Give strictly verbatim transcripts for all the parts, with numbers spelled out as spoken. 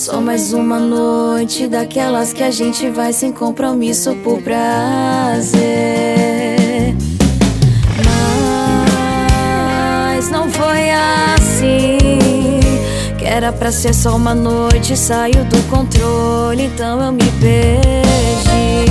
Só mais uma noite daquelas que a gente vai sem compromisso por prazer. Mas não foi assim, que era pra ser só uma noite, saiu do controle, então eu me perdi.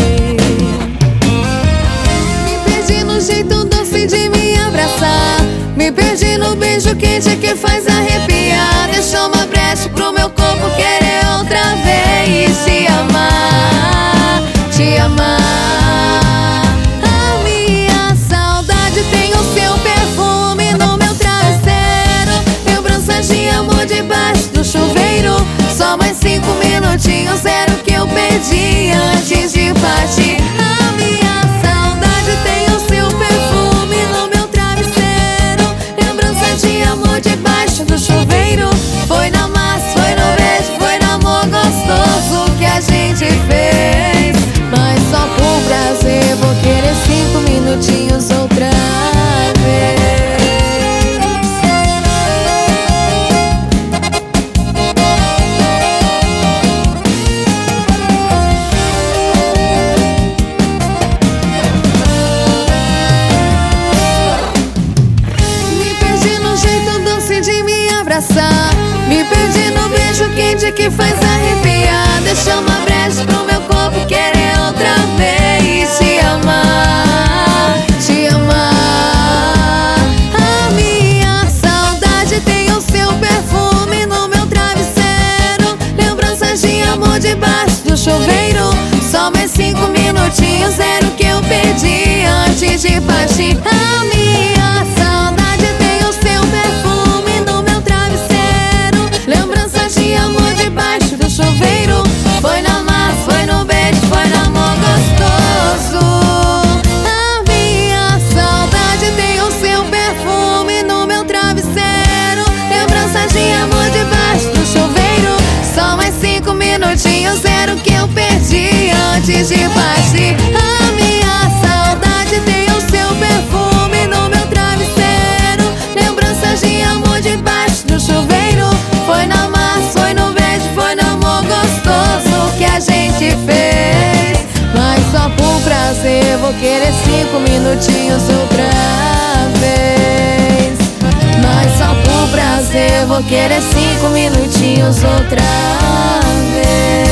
Me perdi no jeito doce de me abraçar, me perdi no beijo quente que faz arrepiar. Deixou uma brecha pro meu corpo querer outra vez te amar, te amar. A minha saudade tem o seu perfume no meu travesseiro, lembranças de amor debaixo do chuveiro. Só mais cinco minutinhos era o que eu pedi antes de partir. A minha saudade tem o seu perfume no meu travesseiro, lembranças de amor debaixo do chuveiro. Foi na massa, foi no beijo, foi no amor gostoso que a gente fez. Mas só por prazer vou querer cinco minutinhos outra vez. Me perdi no jeito doce de me abraçar, me perdi no beijo quente que faz arrepiar. Deixa uma brecha pro meu corpo querer outra vez te amar, te amar. A minha saudade tem o seu perfume no meu travesseiro, lembranças de amor debaixo do chuveiro. Só mais cinco minutinhos era o que eu pedi antes de partir. A minha saudade tem o seu perfume no meu travesseiro, lembranças de amor debaixo do chuveiro. Foi na massa, foi no beijo, foi no amor gostoso. A minha saudade tem o seu perfume no meu travesseiro, lembranças de amor debaixo do chuveiro. Só mais cinco minutinhos era o que eu perdi antes de partir. A minha saudade tem o seu perfume no meu travesseiro, lembranças de amor debaixo do chuveiro. Foi na massa, foi no beijo, foi no amor gostoso que a gente fez. Mas só por prazer vou querer cinco minutinhos outra vez. Mas só por prazer vou querer cinco minutinhos outra vez.